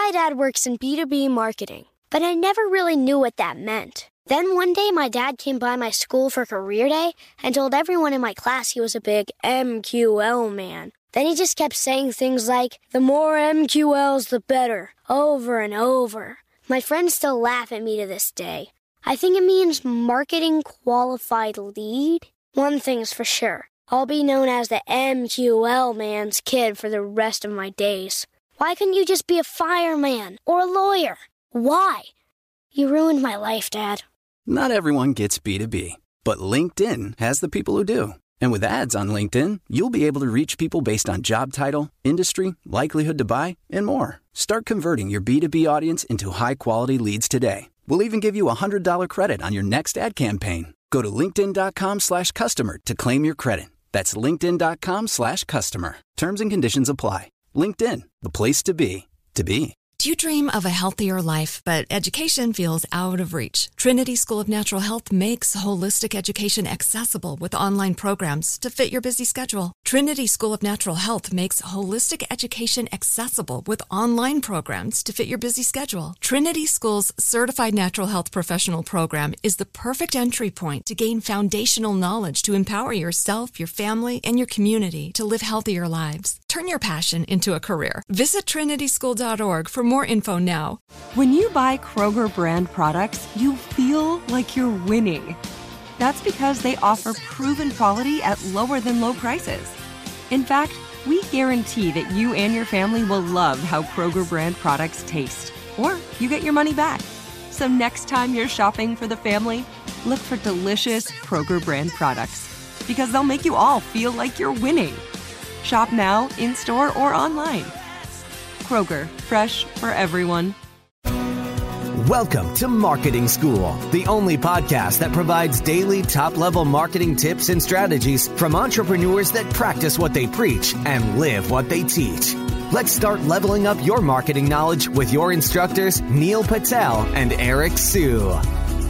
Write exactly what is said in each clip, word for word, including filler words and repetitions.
My dad works in B two B marketing, but I never really knew what that meant. Then one day, my dad came by my school for career day and told everyone in my class he was a big M Q L man. Then he just kept saying things like, the more M Q Ls, the better, over and over. My friends still laugh at me to this day. I think it means marketing qualified lead. One thing's for sure. I'll be known as the M Q L man's kid for the rest of my days. Why couldn't you just be a fireman or a lawyer? Why? You ruined my life, Dad. Not everyone gets B two B, but LinkedIn has the people who do. And with ads on LinkedIn, you'll be able to reach people based on job title, industry, likelihood to buy, and more. Start converting your B two B audience into high-quality leads today. We'll even give you a one hundred dollars credit on your next ad campaign. Go to linkedin.com slash customer to claim your credit. That's linkedin.com slash customer. Terms and conditions apply. LinkedIn, the place to be, to be. Do you dream of a healthier life, but education feels out of reach? Trinity School of Natural Health makes holistic education accessible with online programs to fit your busy schedule. Trinity School of Natural Health makes holistic education accessible with online programs to fit your busy schedule. Trinity School's Certified Natural Health Professional Program is the perfect entry point to gain foundational knowledge to empower yourself, your family, and your community to live healthier lives. Turn your passion into a career. Visit trinity school dot org for more info now. When you buy Kroger brand products, you feel like you're winning. That's because they offer proven quality at lower than low prices. In fact, we guarantee that you and your family will love how Kroger brand products taste, or you get your money back. So next time you're shopping for the family, look for delicious Kroger brand products, because they'll make you all feel like you're winning. Shop now, in-store, or online. Kroger, fresh for everyone. Welcome to Marketing School, the only podcast that provides daily top-level marketing tips and strategies from entrepreneurs that practice what they preach and live what they teach. Let's start leveling up your marketing knowledge with your instructors, Neil Patel and Eric Siu. All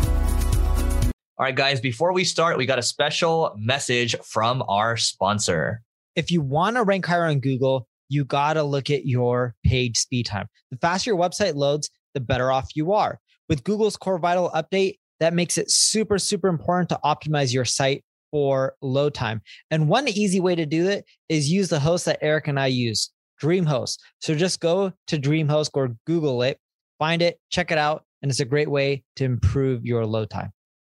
right, guys, before we start, we got a special message from our sponsor. If you want to rank higher on Google, you got to look at your page speed time. The faster your website loads, the better off you are. With Google's Core Vital update, that makes it super, super important to optimize your site for load time. And one easy way to do it is use the host that Eric and I use, DreamHost. So just go to DreamHost or Google it, find it, check it out, and it's a great way to improve your load time.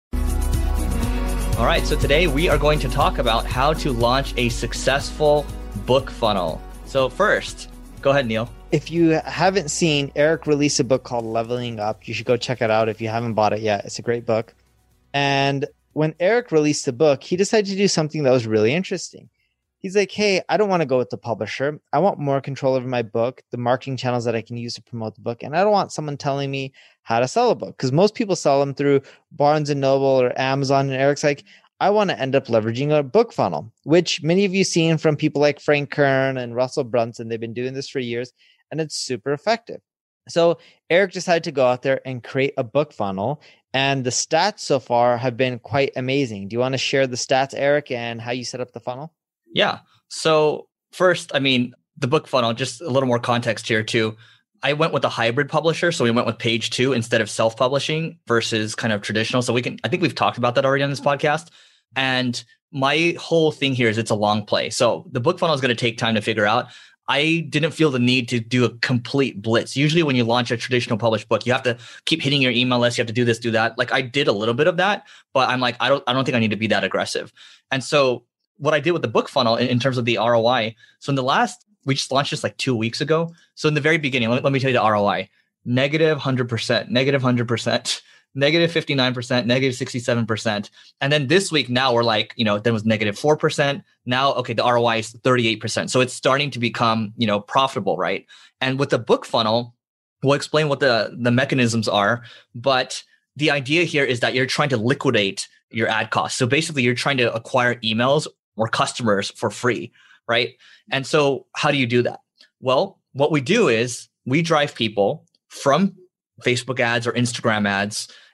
All right, so today we are going to talk about how to launch a successful book funnel. So first, go ahead, Neil. If you haven't seen, Eric released a book called Leveling Up. You should go check it out if you haven't bought it yet. It's a great book. And when Eric released the book, he decided to do something that was really interesting. He's like, hey, I don't want to go with the publisher. I want more control over my book, the marketing channels that I can use to promote the book. And I don't want someone telling me how to sell a book, because most people sell them through Barnes and Noble or Amazon. And Eric's like, I want to end up leveraging a book funnel, which many of you seen from people like Frank Kern and Russell Brunson. They've been doing this for years, and it's super effective. So Eric decided to go out there and create a book funnel, and the stats so far have been quite amazing. Do you want to share the stats, Eric, and how you set up the funnel? Yeah. So first, I mean, the book funnel, just a little more context here too. I went with a hybrid publisher. So we went with Page Two instead of self-publishing versus kind of traditional. So we can, I think we've talked about that already on this podcast. And my whole thing here is it's a long play. So the book funnel is going to take time to figure out. I didn't feel the need to do a complete blitz. Usually when you launch a traditional published book, you have to keep hitting your email list. You have to do this, do that. Like I did a little bit of that, but I'm like, I don't, I don't think I need to be that aggressive. And so what I did with the book funnel in, in terms of the R O I. So in the last, we just launched this like two weeks ago. So in the very beginning, let me, let me tell you the R O I, negative one hundred percent, negative one hundred percent, negative fifty-nine percent, negative sixty-seven percent. And then this week now we're like, you know, then it was negative four percent. Now, okay, the R O I is thirty-eight percent. So it's starting to become, you know, profitable, right? And with the book funnel, we'll explain what the, the mechanisms are. But the idea here is that you're trying to liquidate your ad costs. So basically you're trying to acquire emails or customers for free, right? And so how do you do that? Well, what we do is we drive people from Facebook ads or Instagram ads,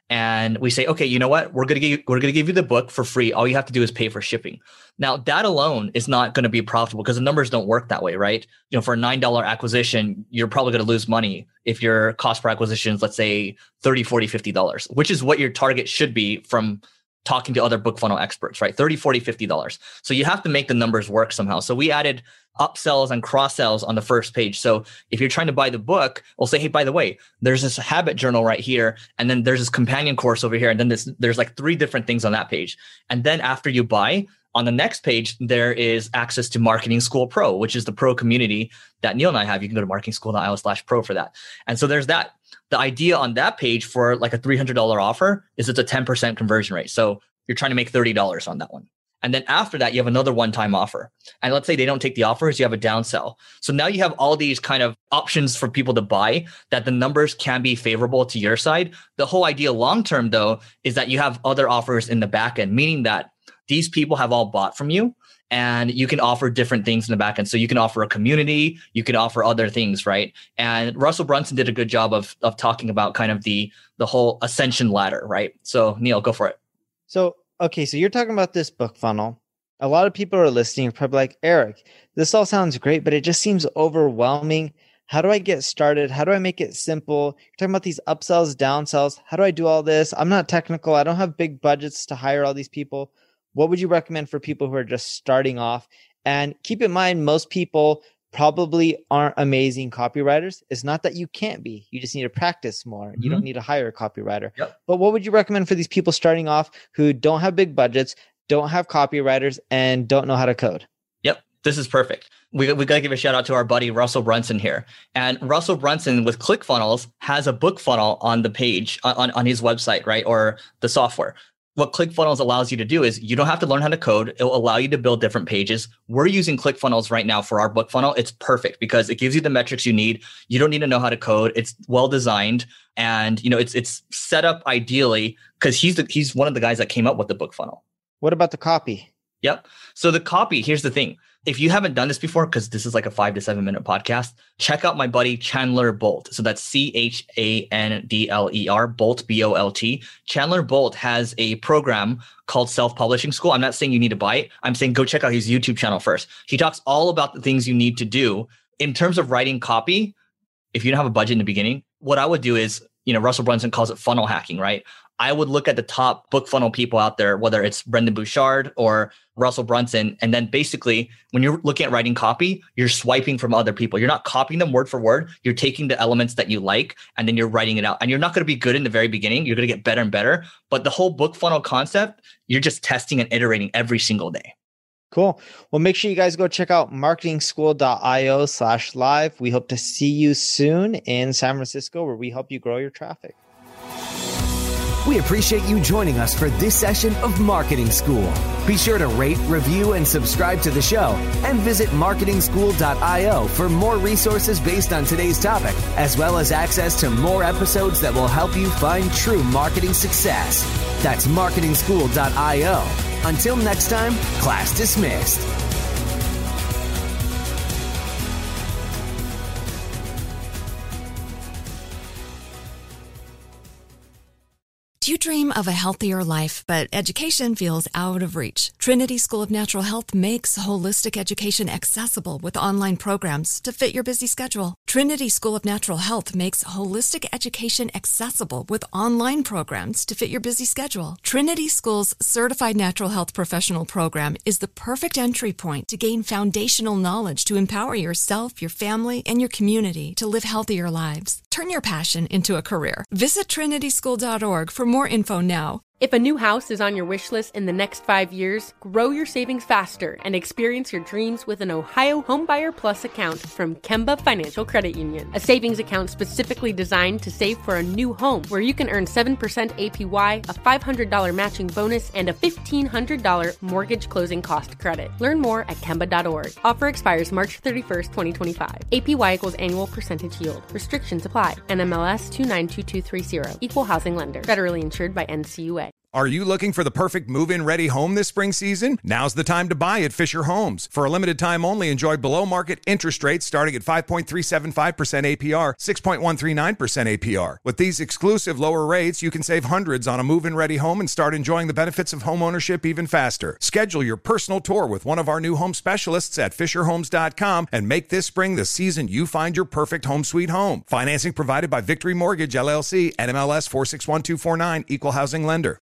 and we say, okay, you know what? We're going to give you, we're going to give you the book for free. All you have to do is pay for shipping. Now, that alone is not going to be profitable because the numbers don't work that way, right? You know, for a nine dollars acquisition, you're probably going to lose money if your cost per acquisition is, let's say, thirty, forty, fifty dollars, which is what your target should be from talking to other BookFunnel experts, right? thirty, forty, fifty dollars. So you have to make the numbers work somehow. So we added upsells and cross sells on the first page. So if you're trying to buy the book, we'll say, hey, by the way, there's this habit journal right here. And then there's this companion course over here. And then this, there's like three different things on that page. And then after you buy, on the next page, there is access to Marketing School Pro, which is the pro community that Neil and I have. You can go to marketingschool.io slash pro for that. And so there's that. The idea on that page for like a three hundred dollars offer is it's a ten percent conversion rate. So you're trying to make thirty dollars on that one. And then after that, you have another one-time offer. And let's say they don't take the offers, you have a downsell. So now you have all these kind of options for people to buy that the numbers can be favorable to your side. The whole idea long-term, though, is that you have other offers in the back end, meaning that these people have all bought from you and you can offer different things in the back end. So you can offer a community, you can offer other things, right? And Russell Brunson did a good job of, of talking about kind of the, the whole ascension ladder, right? So Neil, go for it. So, okay, so you're talking about this book funnel. A lot of people are listening, are probably like, Eric, this all sounds great, but it just seems overwhelming. How do I get started? How do I make it simple? You're talking about these upsells, downsells. How do I do all this? I'm not technical. I don't have big budgets to hire all these people. What would you recommend for people who are just starting off? And keep in mind, most people probably aren't amazing copywriters. It's not that you can't be. You just need to practice more. Mm-hmm. You don't need to hire a copywriter. Yep. But what would you recommend for these people starting off who don't have big budgets, don't have copywriters, and don't know how to code? Yep. This is perfect. We, we got to give a shout out to our buddy, Russell Brunson here. And Russell Brunson with ClickFunnels has a book funnel on the page, on, on his website, right? Or the software. What ClickFunnels allows you to do is you don't have to learn how to code. It will allow you to build different pages. We're using ClickFunnels right now for our book funnel. It's perfect because it gives you the metrics you need. You don't need to know how to code. It's well designed, and you know it's it's set up ideally because he's the, he's one of the guys that came up with the book funnel. What about the copy? Yep. So the copy, here's the thing. If you haven't done this before, because this is like a five to seven minute podcast, check out my buddy Chandler Bolt. So that's C H A N D L E R, Bolt, B O L T. Chandler Bolt has a program called Self-Publishing School. I'm not saying you need to buy it. I'm saying go check out his YouTube channel first. He talks all about the things you need to do in terms of writing copy. If you don't have a budget in the beginning, what I would do is, you know, Russell Brunson calls it funnel hacking, right? I would look at the top book funnel people out there, whether it's Brendan Bouchard or Russell Brunson. And then basically, when you're looking at writing copy, you're swiping from other people. You're not copying them word for word. You're taking the elements that you like, and then you're writing it out. And you're not going to be good in the very beginning. You're going to get better and better. But the whole book funnel concept, you're just testing and iterating every single day. Cool. Well, make sure you guys go check out marketingschool.io slash live. We hope to see you soon in San Francisco, where we help you grow your traffic. We appreciate you joining us for this session of Marketing School. Be sure to rate, review, and subscribe to the show, and visit marketing school dot io for more resources based on today's topic, as well as access to more episodes that will help you find true marketing success. That's marketing school dot io. Until next time, class dismissed. Do you dream of a healthier life, but education feels out of reach? Trinity School of Natural Health makes holistic education accessible with online programs to fit your busy schedule. Trinity School of Natural Health makes holistic education accessible with online programs to fit your busy schedule. Trinity School's Certified Natural Health Professional Program is the perfect entry point to gain foundational knowledge to empower yourself, your family, and your community to live healthier lives. Turn your passion into a career. Visit trinity school dot org for more info now. If a new house is on your wish list in the next five years, grow your savings faster and experience your dreams with an Ohio Homebuyer Plus account from Kemba Financial Credit Union. A savings account specifically designed to save for a new home, where you can earn seven percent A P Y, a five hundred dollars matching bonus, and a fifteen hundred dollars mortgage closing cost credit. Learn more at kemba dot org. Offer expires March thirty-first, twenty twenty-five. A P Y equals annual percentage yield. Restrictions apply. N M L S two nine two two three zero. Equal housing lender. Federally insured by N C U A. Are you looking for the perfect move-in ready home this spring season? Now's the time to buy at Fisher Homes. For a limited time only, enjoy below-market interest rates starting at five point three seven five percent A P R, six point one three nine percent A P R. With these exclusive lower rates, you can save hundreds on a move-in ready home and start enjoying the benefits of home ownership even faster. Schedule your personal tour with one of our new home specialists at fisher homes dot com and make this spring the season you find your perfect home sweet home. Financing provided by Victory Mortgage, L L C, N M L S four six one two four nine, Equal Housing Lender.